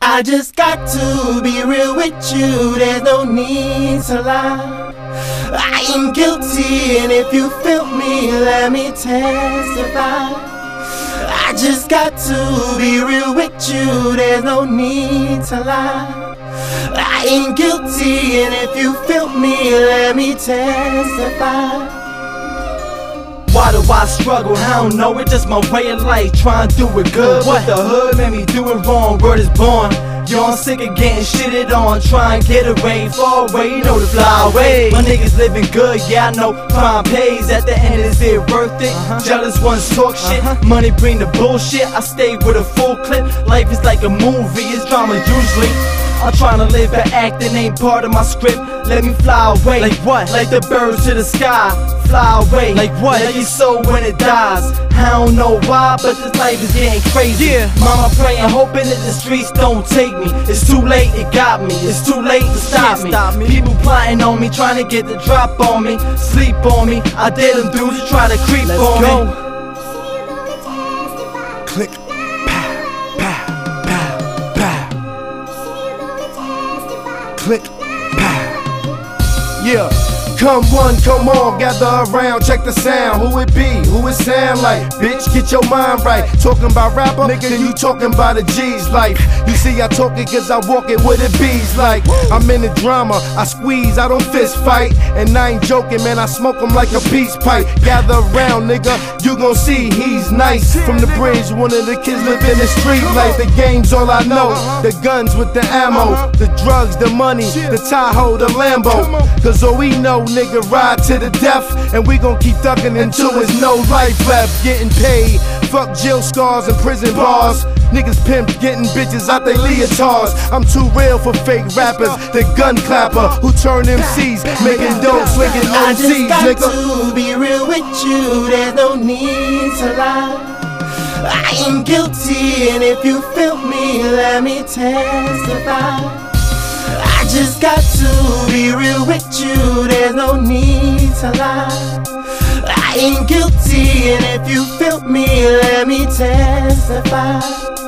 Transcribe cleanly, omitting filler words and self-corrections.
I just got to be real with you, there's no need to lie. I am guilty, and if you feel me, let me testify. I just got to be real with you, there's no need to lie. I ain't guilty, and if you feel me, let me testify. Why do I struggle? I don't know, it's just my way of life. Trying to do it good, but the hood made me do it wrong. Word is born. Yo, I'm sick of getting shitted on. Try and get away, far away, you know the fly away. My niggas living good, yeah, I know crime pays. At the end, is it worth it? Jealous ones talk shit, money bring the bullshit. I stay with a full clip. Life is like a movie, it's drama usually. I'm tryna live, but acting ain't part of my script. Let me fly away. Like what? Like the birds to the sky. Fly away. Like what? Like your soul when it dies. I don't know why, but this life is getting crazy. Yeah. Mama praying, hoping that the streets don't take me. It's too late, it got me. It's too late to stop me. People plotting on me, trying to get the drop on me. Sleep on me. I dare them dudes to try to creep on me. Click. Click, pow. Yeah. Come one, come on, gather around, check the sound. Who it be? Who it sound like? Bitch, get your mind right. Talking about rapper, nigga, then you talking about a G's life. You see, I talk it cause I walk it with it bees like. I'm in the drama, I squeeze, I don't fist fight. And I ain't joking, man, I smoke them like a peace pipe. Gather around, nigga, you gon' see he's nice. From the bridge, one of the kids live in the street life. The game's all I know, the guns with the ammo, the drugs, the money, the Tahoe, the Lambo. Cause all we know, nigga, ride to the death, and we gon' keep thuggin' until there's no life left. Getting paid, fuck jail scars and prison bars. Niggas pimp getting bitches out they leotards. I'm too real for fake rappers. The gun clapper who turn MCs, making dope, slinging OCs, nigga. I just got to be real with you, there's no need to lie. I am guilty, and if you feel me, let me testify. I just got to be real with you, there's no need to lie. I ain't guilty, and if you feel me, let me testify.